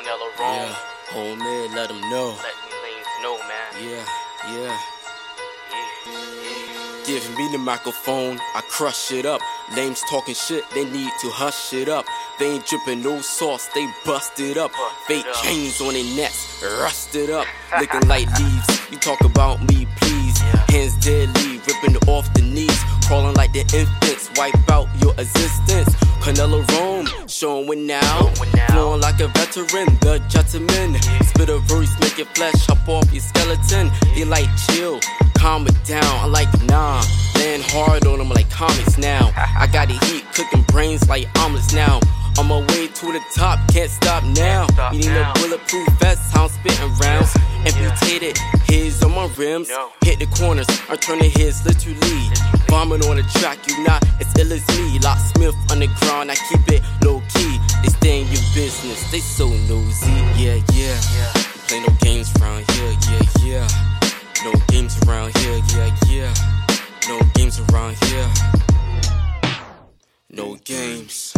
Cornello Rome. Yeah, homie, let them know. Let me lanes know, man. Yeah. Give me the microphone, I crush it up. Names talking shit, they need to hush it up. They ain't dripping no sauce, they busted up. Fake chains on their necks, rusted up. Looking like leaves, you talk about me, please. Hands deadly, ripping off the knees. Crawling like the infants, wipe out your existence. Cornello Rome, showing now. Flowing like a veteran, the gentleman. Spit a verse, make your flesh hop off your skeleton. They like chill, calm it down. I'm like, nah, laying hard on them like comics now. I got the heat, cooking brains like omelets now. On my way to the top, can't stop now. You need a bulletproof vest, how I'm spitting rounds. Amputated heads on my rims. Hit the corners, I'm turning heads literally. Vomit on the track, you not as ill as me. Locksmith underground, I keep it low key. They stay in your business, they so nosy. Yeah. Play no games around here, yeah. No games around here, yeah. No games around here. No games.